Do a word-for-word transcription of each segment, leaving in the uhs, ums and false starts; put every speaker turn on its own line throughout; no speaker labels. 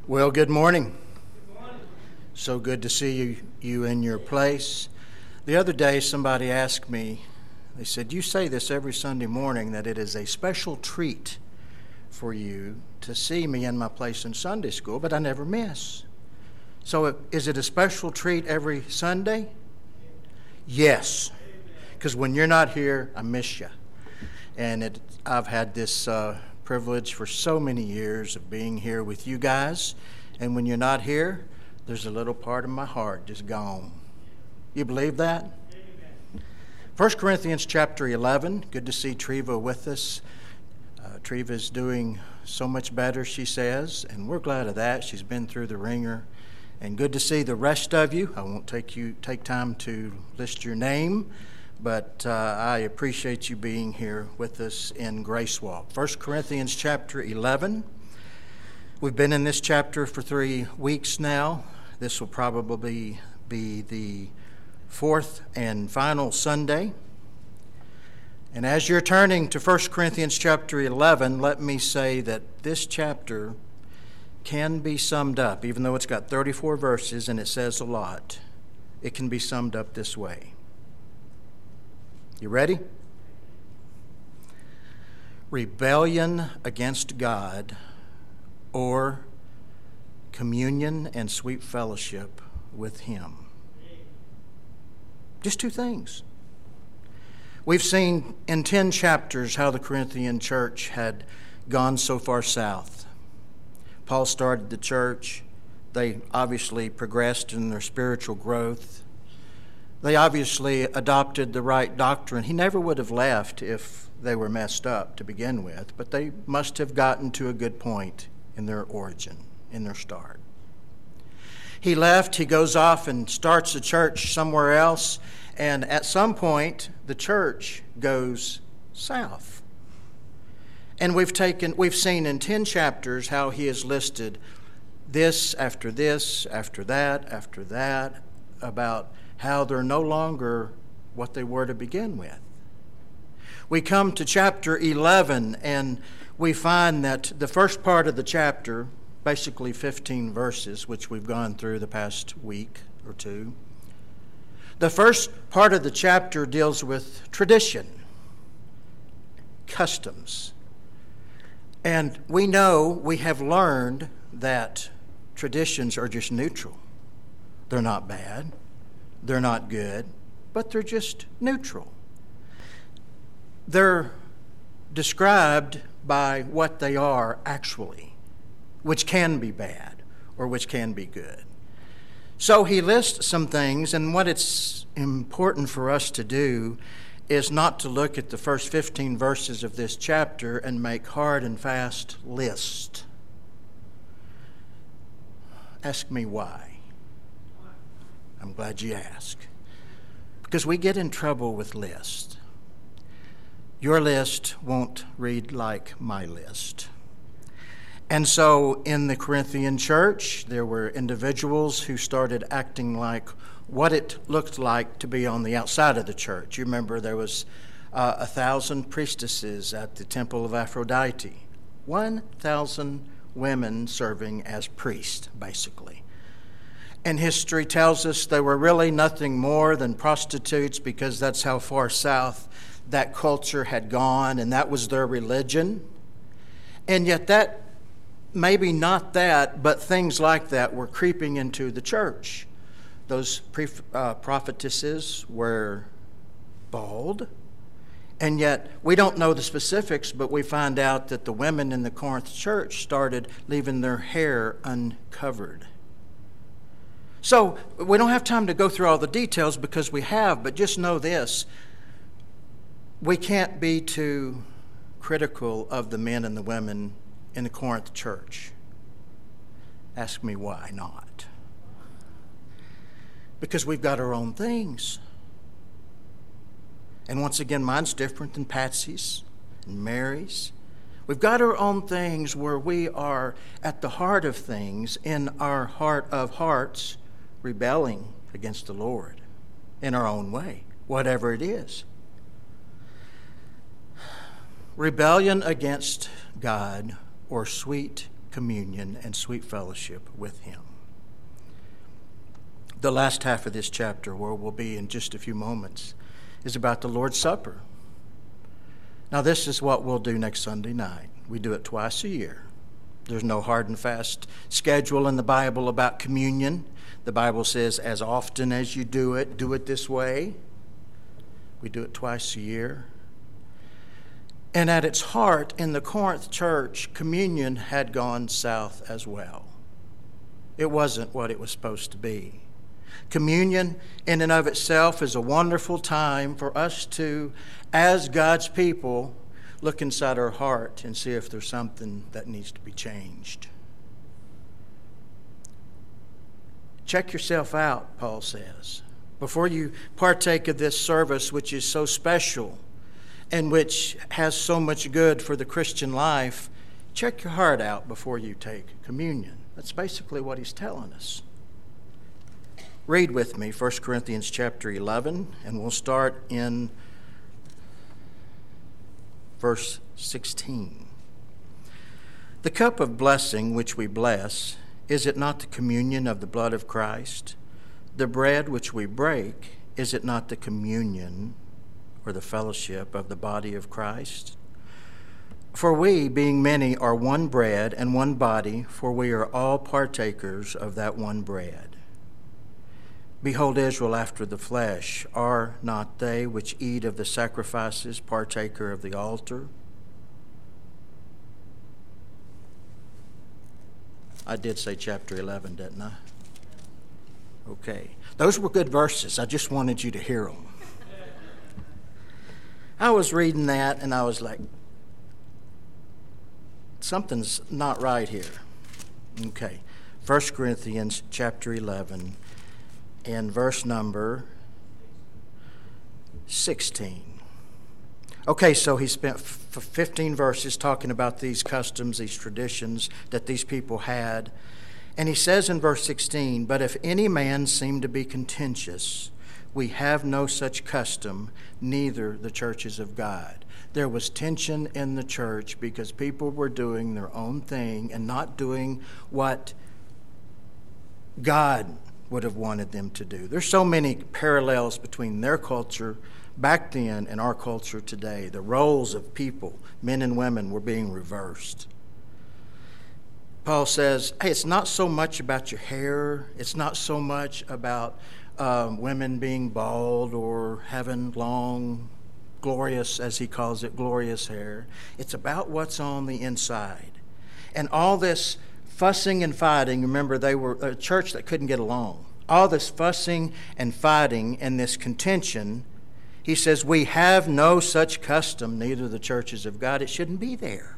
Well, good morning.
Good morning.
So good to see you, you in your place. The other day, somebody asked me, they said, you say this every Sunday morning that it is a special treat for you to see me in my place in Sunday school, but I never miss. So is it a special treat every Sunday? Yes, because when you're not here, I miss you. And it, I've had this uh, privilege for so many years of being here with you guys. And when you're not here, there's a little part of my heart just gone. You believe that? First Corinthians chapter eleven. Good to see Treva with us. Uh, Treva's doing so much better, she says, and we're glad of that. She's been through the ringer. And good to see the rest of you. I won't take you take time to list your name, but uh, I appreciate you being here with us in Grace Walk. First Corinthians chapter eleven. We've been in this chapter for three weeks now. This will probably be the fourth and final Sunday. And as you're turning to First Corinthians chapter eleven, let me say that this chapter can be summed up, even though it's got thirty-four verses and it says a lot, it can be summed up this way. You ready? Rebellion against God, or communion and sweet fellowship with Him. Just two things. We've seen in ten chapters how the Corinthian church had gone so far south. Paul started the church. They obviously progressed in their spiritual growth. They obviously adopted the right doctrine. He never would have left if they were messed up to begin with, but they must have gotten to a good point in their origin, in their start. He left, he goes off and starts a church somewhere else, and at some point, the church goes south. And we've taken, we've seen in ten chapters how he has listed this after this, after that, after that, about how they're no longer what they were to begin with. We come to chapter eleven, and we find that the first part of the chapter, basically fifteen verses, which we've gone through the past week or two, the first part of the chapter deals with tradition, customs. And we know, we have learned that traditions are just neutral. They're not bad, they're not good, but they're just neutral. They're described by what they are actually, which can be bad or which can be good. So he lists some things, and what it's important for us to do is not to look at the first fifteen verses of this chapter and make hard and fast lists. Ask me why. I'm glad you asked. Because we get in trouble with lists. Your list won't read like my list. And so in the Corinthian church, there were individuals who started acting like what it looked like to be on the outside of the church. You remember there was uh, a thousand priestesses at the temple of Aphrodite. One thousand women serving as priests, basically. And history tells us they were really nothing more than prostitutes, because that's how far south that culture had gone, and that was their religion. And yet that, maybe not that, but things like that were creeping into the church. Those pre, uh, prophetesses were bald, and yet we don't know the specifics, but we find out that the women in the Corinth church started leaving their hair uncovered. So we don't have time to go through all the details because we have, but just know this. We can't be too critical of the men and the women in the Corinth church. Ask me why not. Because we've got our own things. And once again, mine's different than Patsy's and Mary's. We've got our own things where we are at the heart of things, in our heart of hearts, rebelling against the Lord in our own way, whatever it is. Rebellion against God, or sweet communion and sweet fellowship with him. The last half of this chapter, where we'll be in just a few moments, is about the Lord's Supper. Now, this is what we'll do next Sunday night. We do it twice a year. There's no hard and fast schedule in the Bible about communion. The Bible says, as often as you do it, do it this way. We do it twice a year. And at its heart, in the Corinth church, communion had gone south as well. It wasn't what it was supposed to be. Communion in and of itself is a wonderful time for us to, as God's people, look inside our heart and see if there's something that needs to be changed. Check yourself out, Paul says. Before you partake of this service, which is so special and which has so much good for the Christian life, check your heart out before you take communion. That's basically what he's telling us. Read with me First Corinthians chapter eleven, and we'll start in verse sixteen. The cup of blessing which we bless, is it not the communion of the blood of Christ? The bread which we break, is it not the communion or the fellowship of the body of Christ? For we, being many, are one bread and one body, for we are all partakers of that one bread. Behold, Israel after the flesh, are not they which eat of the sacrifices partaker of the altar? I did say chapter eleven, didn't I? Okay. Those were good verses. I just wanted you to hear them. I was reading that and I was like, something's not right here. Okay. First Corinthians chapter eleven. In verse number sixteen. Okay, so he spent f- fifteen verses talking about these customs, these traditions that these people had. And he says in verse sixteen, but if any man seem to be contentious, we have no such custom, neither the churches of God. There was tension in the church because people were doing their own thing and not doing what God would have wanted them to do. There's so many parallels between their culture back then and our culture today. The roles of people, men and women, were being reversed. Paul says, hey, it's not so much about your hair. It's not so much about um, women being bald or having long, glorious, as he calls it, glorious hair. It's about what's on the inside. And all this fussing and fighting, remember, they were a church that couldn't get along. All this fussing and fighting and this contention, he says, we have no such custom, neither the churches of God. It shouldn't be there.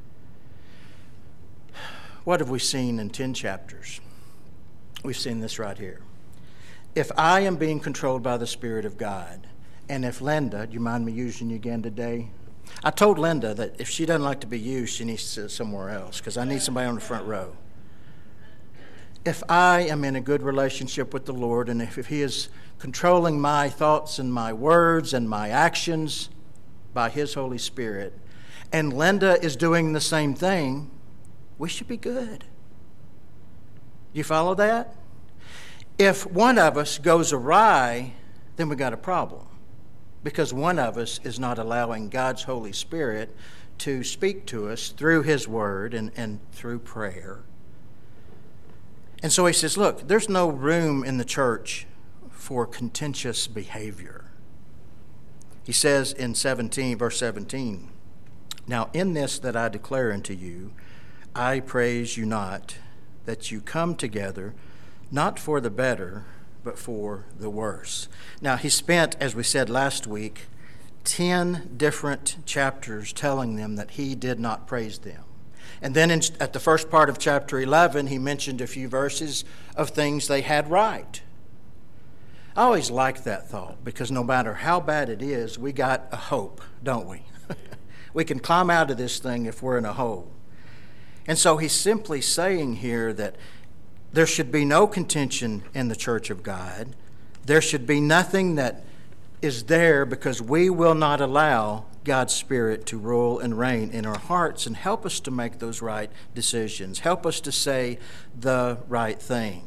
What have we seen in ten chapters? We've seen this right here. If I am being controlled by the Spirit of God, and if Linda, do you mind me using you again today? I told Linda that if she doesn't like to be used, she needs to sit somewhere else because I need somebody on the front row. If I am in a good relationship with the Lord, and if, if he is controlling my thoughts and my words and my actions by his Holy Spirit, and Linda is doing the same thing, we should be good. You follow that? If one of us goes awry, then we got a problem. Because one of us is not allowing God's Holy Spirit to speak to us through his word and, and through prayer. And so he says, look, there's no room in the church for contentious behavior. He says in seventeen, verse seventeen, now in this that I declare unto you, I praise you not, that you come together, not for the better, but for the worse. Now, he spent, as we said last week, ten different chapters telling them that he did not praise them. And then in, at the first part of chapter eleven, he mentioned a few verses of things they had right. I always like that thought because no matter how bad it is, we got a hope, don't we? We can climb out of this thing if we're in a hole. And so he's simply saying here that there should be no contention in the church of God. There should be nothing that is there because we will not allow God's Spirit to rule and reign in our hearts and help us to make those right decisions. Help us to say the right thing.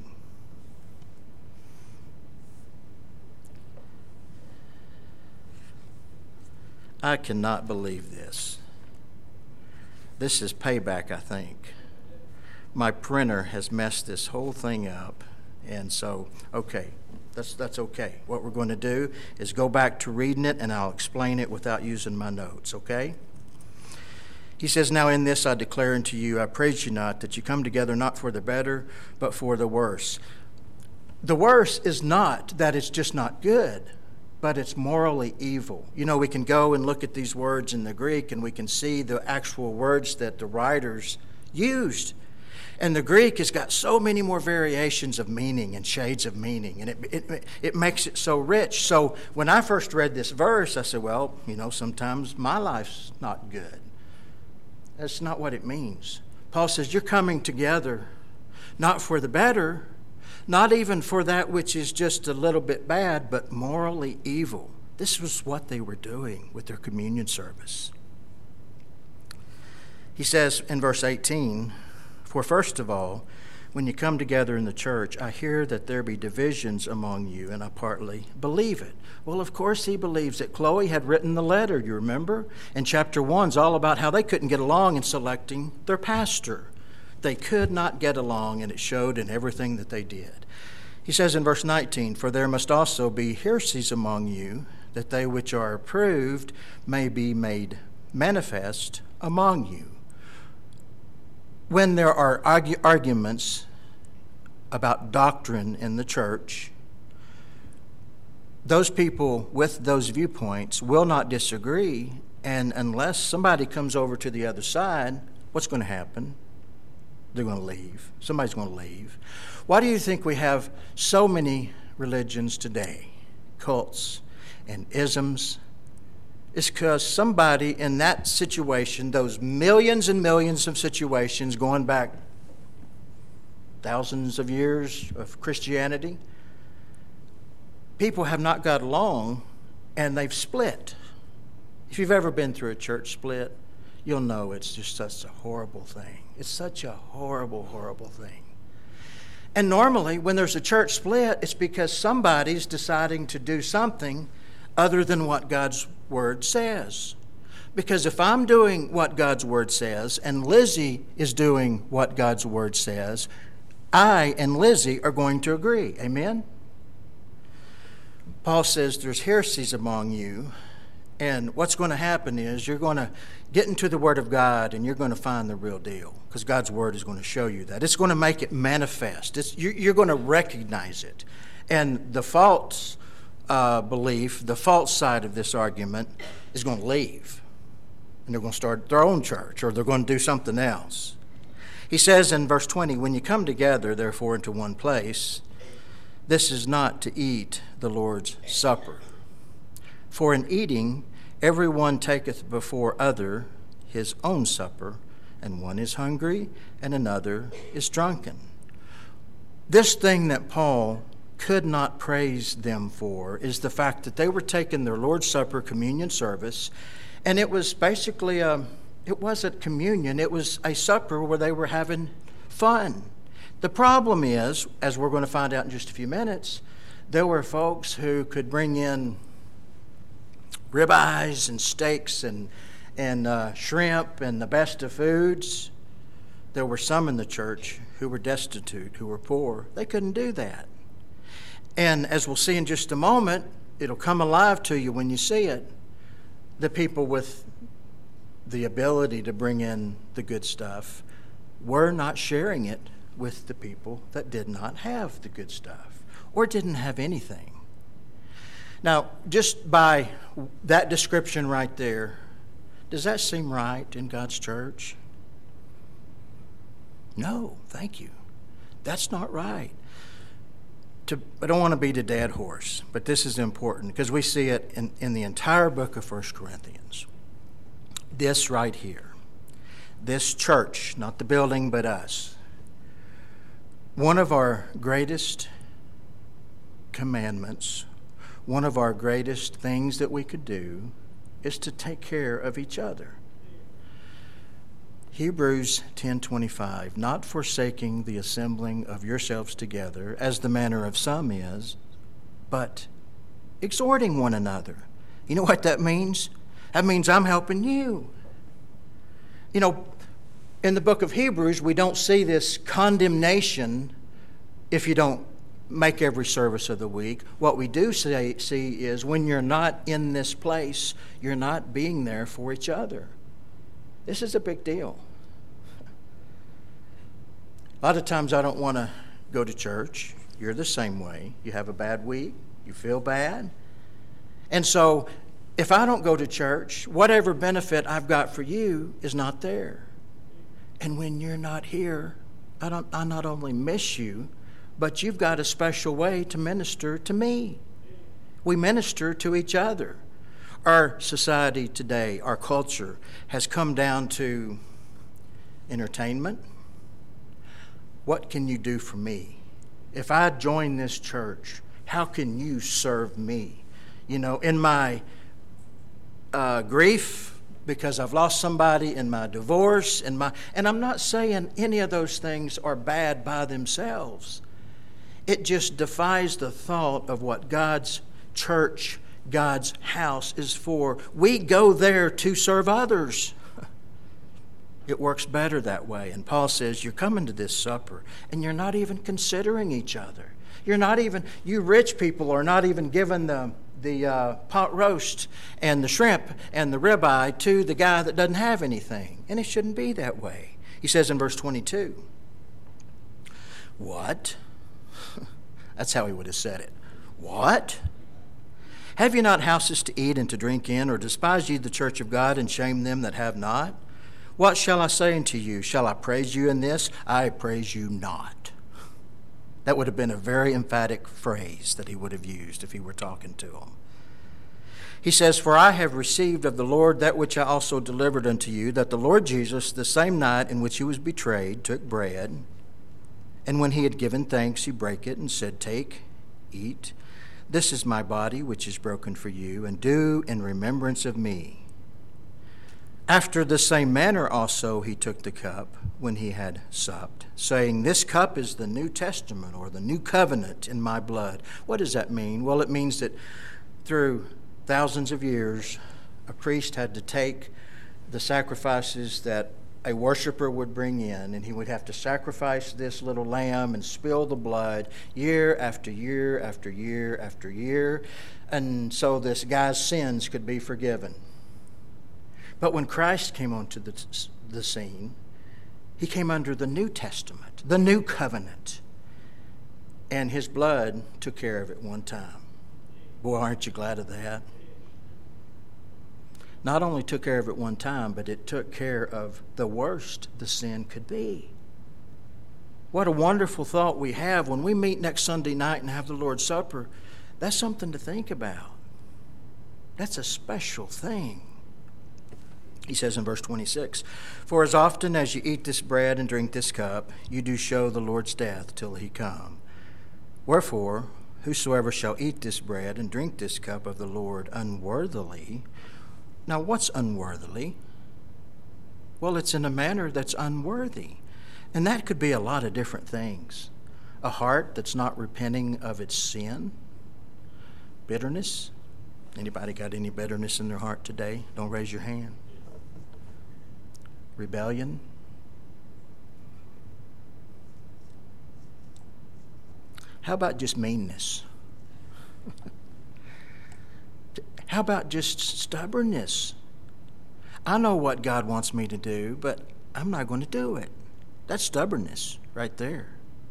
I cannot believe this. This is payback, I think. My printer has messed this whole thing up. And so, okay, that's that's okay. What we're going to do is go back to reading it, and I'll explain it without using my notes, okay? He says, "Now in this I declare unto you, I praise you not, that you come together not for the better, but for the worse." The worse is not that it's just not good, but it's morally evil. You know, we can go and look at these words in the Greek, and we can see the actual words that the writers used. And the Greek has got so many more variations of meaning and shades of meaning, and it, it it makes it so rich. So when I first read this verse, I said, well, you know, sometimes my life's not good. That's not what it means. Paul says, you're coming together not for the better, not even for that which is just a little bit bad, but morally evil. This was what they were doing with their communion service. He says in verse eighteen, "For first of all, when you come together in the church, I hear that there be divisions among you, and I partly believe it." Well, of course he believes it. Chloe had written the letter, you remember? And chapter one's all about how they couldn't get along in selecting their pastor. They could not get along, and it showed in everything that they did. He says in verse nineteen, "For there must also be heresies among you, that they which are approved may be made manifest among you." When there are argu- arguments about doctrine in the church, those people with those viewpoints will not disagree, and unless somebody comes over to the other side, what's going to happen? They're going to leave. Somebody's going to leave. Why do you think we have so many religions today, cults and isms? It's because somebody in that situation, those millions and millions of situations going back thousands of years of Christianity, people have not got along and they've split. If you've ever been through a church split, you'll know it's just such a horrible thing. It's such a horrible, horrible thing. And normally when there's a church split, it's because somebody's deciding to do something other than what God's Word says. Because if I'm doing what God's Word says and Lizzie is doing what God's Word says, I and Lizzie are going to agree. Amen? Paul says there's heresies among you, and what's going to happen is you're going to get into the Word of God and you're going to find the real deal, because God's Word is going to show you that. It's going to make it manifest. It's, you're going to recognize it. And the false Uh, belief, the false side of this argument, is going to leave. And they're going to start their own church, or they're going to do something else. He says in verse twenty, "When you come together, therefore, into one place, this is not to eat the Lord's supper. For in eating, everyone taketh before other his own supper, and one is hungry, and another is drunken." This thing that Paul could not praise them for is the fact that they were taking their Lord's Supper communion service, and it was basically a, it wasn't communion, it was a supper where they were having fun. The problem is, as we're going to find out in just a few minutes, there were folks who could bring in ribeyes and steaks and, and uh, shrimp and the best of foods. There were some in the church who were destitute, who were poor. They couldn't do that. And as we'll see in just a moment, it'll come alive to you when you see it. The people with the ability to bring in the good stuff were not sharing it with the people that did not have the good stuff or didn't have anything. Now, just by that description right there, does that seem right in God's church? No, thank you. That's not right. To, I don't want to beat a dead horse, but this is important because we see it in, in the entire book of First Corinthians. This right here, this church, not the building, but us, one of our greatest commandments, one of our greatest things that we could do is to take care of each other. Hebrews ten twenty-five, not forsaking the assembling of yourselves together, as the manner of some is, but exhorting one another. You know what that means? That means I'm helping you. You know, in the book of Hebrews, we don't see this condemnation if you don't make every service of the week. What we do say, see is when you're not in this place, you're not being there for each other. This is a big deal. A lot of times I don't want to go to church. You're the same way. You have a bad week. You feel bad. And so if I don't go to church, whatever benefit I've got for you is not there. And when you're not here, I don't I not only miss you, but you've got a special way to minister to me. We minister to each other. Our society today, our culture, has come down to entertainment. What can you do for me? If I join this church, how can you serve me? You know, in my uh, grief, because I've lost somebody, in my divorce, in my, and I'm not saying any of those things are bad by themselves. It just defies the thought of what God's church, God's house is for. We go there to serve others. It works better that way. And Paul says, you're coming to this supper, and you're not even considering each other. You're not even, you rich people are not even giving the, the uh, pot roast and the shrimp and the ribeye to the guy that doesn't have anything. And it shouldn't be that way. He says in verse twenty-two, what? That's how he would have said it. What? Have you not houses to eat and to drink in, or despise ye the church of God and shame them that have not? What shall I say unto you? Shall I praise you in this? I praise you not. That would have been a very emphatic phrase that he would have used if he were talking to them. He says, for I have received of the Lord that which I also delivered unto you, that the Lord Jesus, the same night in which he was betrayed, took bread, and when he had given thanks, he brake it and said, take, eat. This is my body, which is broken for you, and do in remembrance of me. After the same manner also he took the cup when he had supped, saying, this cup is the New Testament, or the new covenant in my blood. What does that mean? Well, it means that through thousands of years, a priest had to take the sacrifices that a worshiper would bring in, and he would have to sacrifice this little lamb and spill the blood year after year after year after year, and so this guy's sins could be forgiven. But when Christ came onto the, the scene, he came under the New Testament, the New Covenant, and his blood took care of it one time. Boy, aren't you glad of that? Not only took care of it one time, but it took care of the worst the sin could be. What a wonderful thought we have when we meet next Sunday night and have the Lord's Supper. That's something to think about. That's a special thing. He says in verse twenty-six, for as often as you eat this bread and drink this cup, you do show the Lord's death till he come. Wherefore, whosoever shall eat this bread and drink this cup of the Lord unworthily. Now, what's unworthily? Well, it's in a manner that's unworthy. And that could be a lot of different things. A heart that's not repenting of its sin. Bitterness. Anybody got any bitterness in their heart today? Don't raise your hand. Rebellion. How about just meanness? How about just stubbornness? I know what God wants me to do, but I'm not going to do it. That's stubbornness right there.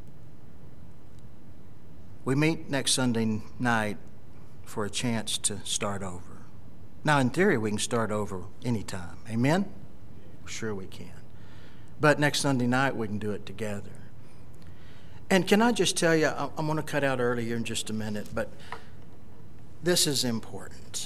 We meet next Sunday night for a chance to start over. Now, in theory, we can start over anytime. Amen? Sure we can. But next Sunday night, we can do it together. And can I just tell you, I'm going to cut out earlier in just a minute, but this is important.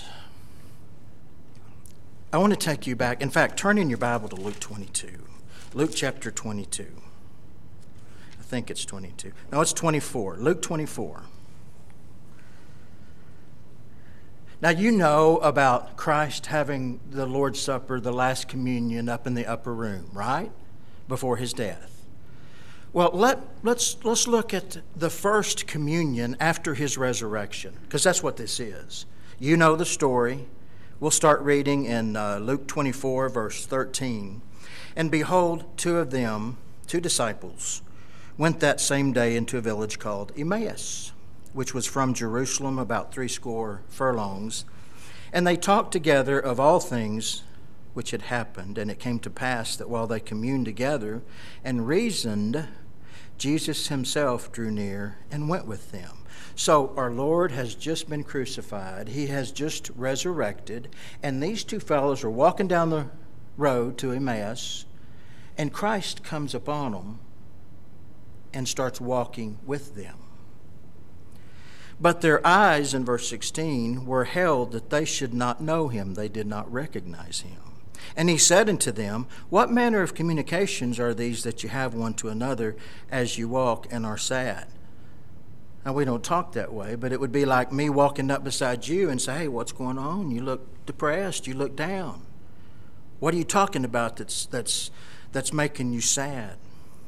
I want to take you back. In fact, turn in your Bible to Luke twenty-two. Luke chapter twenty-two. I think it's twenty-two. No, it's twenty-four. Luke twenty-four. Now, you know about Christ having the Lord's Supper, the Last Communion, up in the upper room, right? Before his death. Well, let, let's, let's look at the first communion after his resurrection, because that's what this is. You know the story. We'll start reading in uh, Luke twenty-four, verse thirteen. And behold, two of them, two disciples, went that same day into a village called Emmaus, which was from Jerusalem about threescore furlongs. And they talked together of all things which had happened. And it came to pass that while they communed together and reasoned, Jesus himself drew near and went with them. So our Lord has just been crucified. He has just resurrected. And these two fellows are walking down the road to Emmaus. And Christ comes upon them and starts walking with them. But their eyes, in verse sixteen, were held that they should not know him. They did not recognize him. And he said unto them, What manner of communications are these that you have one to another as you walk and are sad? Now, we don't talk that way, but it would be like me walking up beside you and say, Hey, what's going on? You look depressed. You look down. What are you talking about that's, that's, that's making you sad?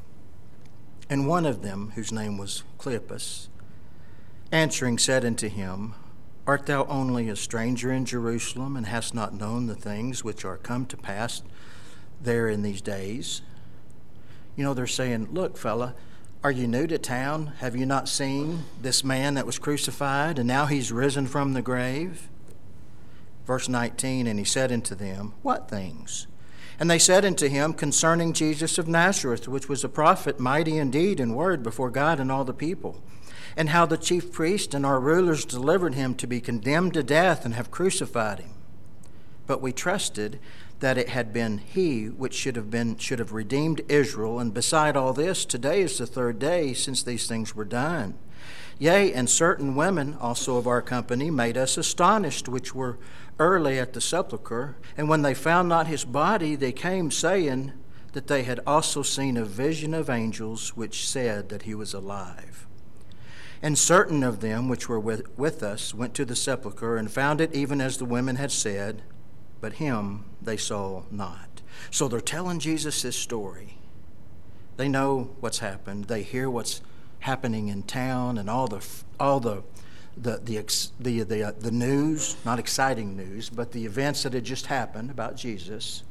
And one of them, whose name was Cleopas, answering said unto him, Art thou only a stranger in Jerusalem, and hast not known the things which are come to pass there in these days? You know, they're saying, Look, fella, are you new to town? Have you not seen this man that was crucified, and now he's risen from the grave? Verse nineteen, And he said unto them, What things? And they said unto him, Concerning Jesus of Nazareth, which was a prophet, mighty in deed and word before God and all the people, and how the chief priest and our rulers delivered him to be condemned to death and have crucified him. But we trusted that it had been he which should have been should have redeemed Israel. And beside all this, today is the third day since these things were done. Yea, and certain women also of our company made us astonished, which were early at the sepulchre. And when they found not his body, they came, saying that they had also seen a vision of angels, which said that he was alive. And certain of them which were with, with us went to the sepulchre, and found it even as the women had said, but him they saw not. So they're telling Jesus this story. They know what's happened. They hear what's happening in town and all the all the the the the the, uh, the news, not exciting news, but the events that had just happened about Jesus.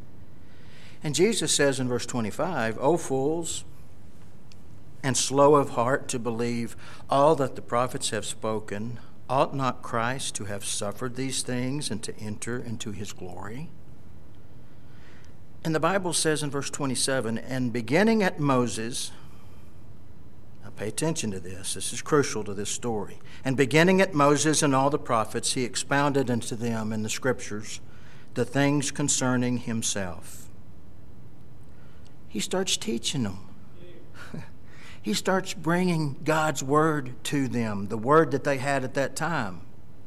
And Jesus says in verse twenty-five, O fools, and slow of heart to believe all that the prophets have spoken, ought not Christ to have suffered these things and to enter into his glory? And the Bible says in verse twenty-seven, and beginning at Moses, now pay attention to this, this is crucial to this story, and beginning at Moses and all the prophets, he expounded unto them in the scriptures the things concerning himself. He starts teaching them. He starts bringing God's word to them, the word that they had at that time.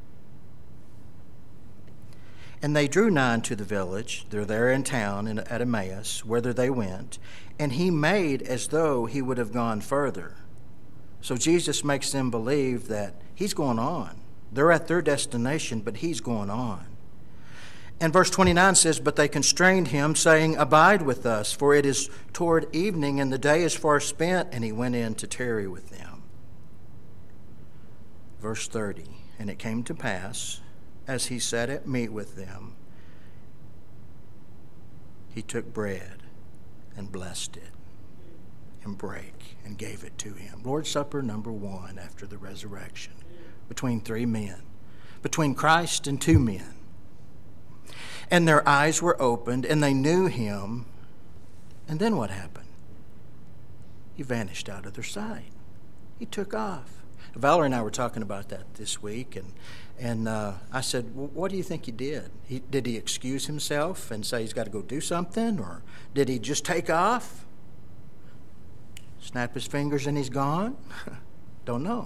And they drew nigh to the village, they're there in town in, at Emmaus, whither they went, and he made as though he would have gone further. So Jesus makes them believe that he's going on. They're at their destination, but he's going on. And verse twenty-nine says, But they constrained him, saying, Abide with us, for it is toward evening, and the day is far spent. And he went in to tarry with them. Verse thirty, And it came to pass, as he sat at meat with them, he took bread and blessed it, and brake, and gave it to him. Lord's Supper number one after the resurrection, between three men, between Christ and two men. And their eyes were opened, and they knew him. And then what happened? He vanished out of their sight. He took off. Valerie and I were talking about that this week, and and uh, I said, well, what do you think he did? He, did he excuse himself and say he's got to go do something, or did he just take off? Snap his fingers and he's gone? Don't know.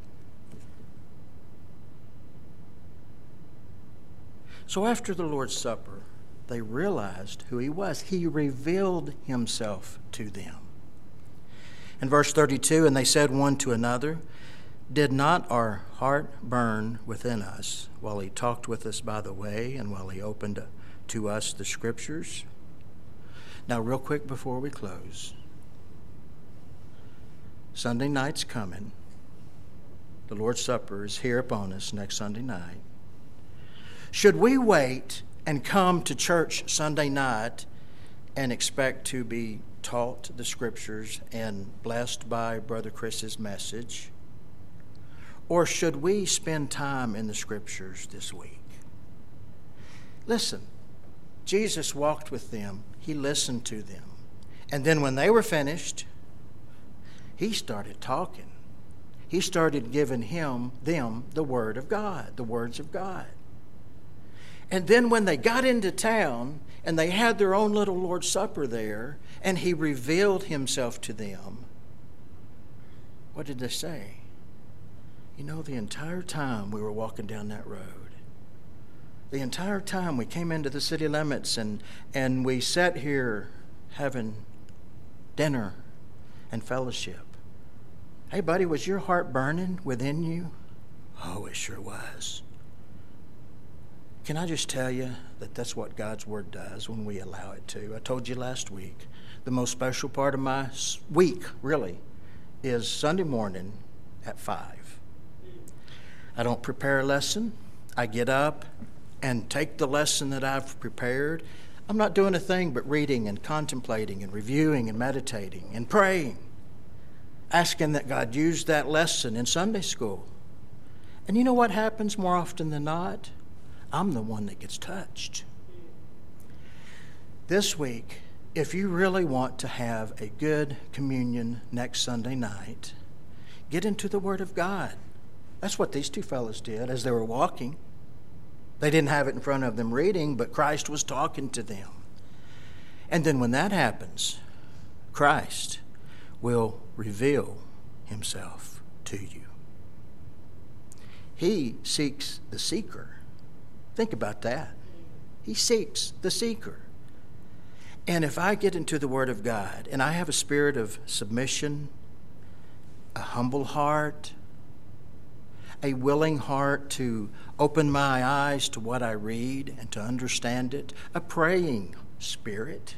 So after the Lord's Supper, they realized who he was. He revealed himself to them. In verse thirty-two, and they said one to another, Did not our heart burn within us while he talked with us by the way and while he opened to us the Scriptures? Now, real quick before we close, Sunday night's coming. The Lord's Supper is here upon us next Sunday night. Should we wait and come to church Sunday night and expect to be taught the Scriptures and blessed by Brother Chris's message? Or should we spend time in the Scriptures this week? Listen, Jesus walked with them. He listened to them. And then when they were finished, he started talking. He started giving him, them the Word of God, the words of God. And then when they got into town and they had their own little Lord's Supper there, and he revealed himself to them, what did they say? You know, the entire time we were walking down that road, the entire time we came into the city limits and, and we sat here having dinner and fellowship. Hey, buddy, was your heart burning within you? Oh, it sure was. Can I just tell you that that's what God's Word does when we allow it to? I told you last week, the most special part of my week, really, is Sunday morning at five. I don't prepare a lesson. I get up and take the lesson that I've prepared. I'm not doing a thing but reading and contemplating and reviewing and meditating and praying, asking that God use that lesson in Sunday school. And you know what happens more often than not? I'm the one that gets touched. This week, if you really want to have a good communion next Sunday night, get into the Word of God. That's what these two fellows did as they were walking. They didn't have it in front of them reading, but Christ was talking to them. And then when that happens, Christ will reveal himself to you. He seeks the seeker. Think about that. He seeks the seeker. And if I get into the Word of God and I have a spirit of submission, a humble heart, a willing heart to open my eyes to what I read and to understand it, a praying spirit,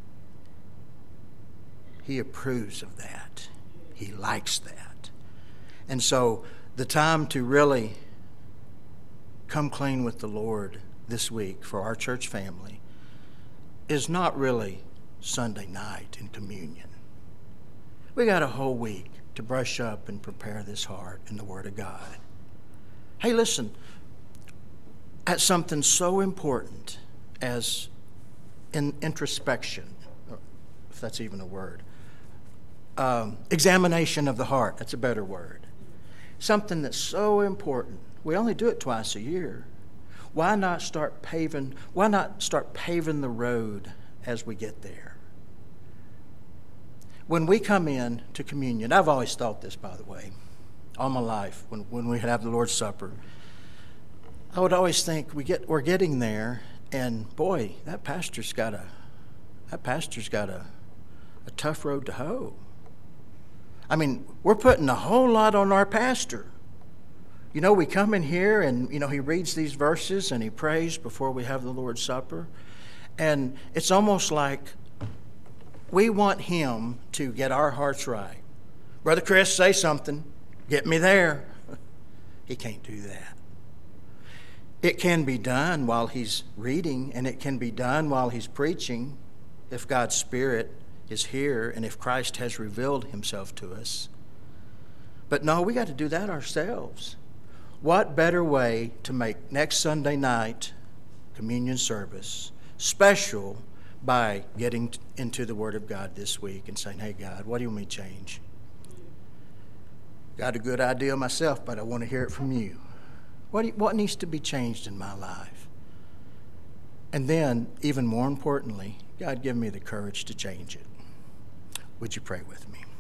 he approves of that. He likes that. And so the time to really come clean with the Lord this week for our church family is not really Sunday night in communion. We got a whole week to brush up and prepare this heart in the Word of God. Hey, listen, at something so important as in introspection, if that's even a word, um, examination of the heart, that's a better word. Something that's so important. We only do it twice a year. Why not start paving, why not start paving the road as we get there? When we come in to communion, I've always thought this, by the way, all my life, when, when we have the Lord's Supper, I would always think we get we're getting there, and boy, that pastor's got a that pastor's got a, a tough road to hoe. I mean, we're putting a whole lot on our pastor. You know, we come in here and, you know, he reads these verses and he prays before we have the Lord's Supper. And it's almost like we want him to get our hearts right. Brother Chris, say something. Get me there. He can't do that. It can be done while he's reading, and it can be done while he's preaching if God's Spirit is here and if Christ has revealed himself to us. But no, we got to do that ourselves. What better way to make next Sunday night communion service special by getting into the Word of God this week and saying, hey, God, what do you want me to change? Got a good idea myself, but I want to hear it from you. What, do you, what needs to be changed in my life? And then, even more importantly, God, give me the courage to change it. Would you pray with me?